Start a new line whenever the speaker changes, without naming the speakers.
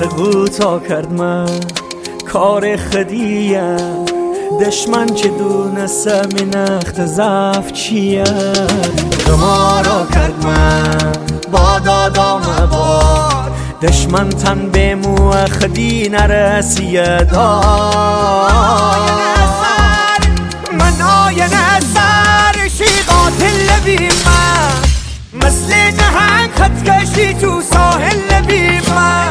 سقوطا کرد من کار خدیه دشمن چه دونسته من اخت ضعف چیه دمارا کرد من با دادام بار دشمن تن به مو خدی نرسیه دار من آینه سر شی قاتل بی من مثل نهنگ خط کشی تو ساحل بی من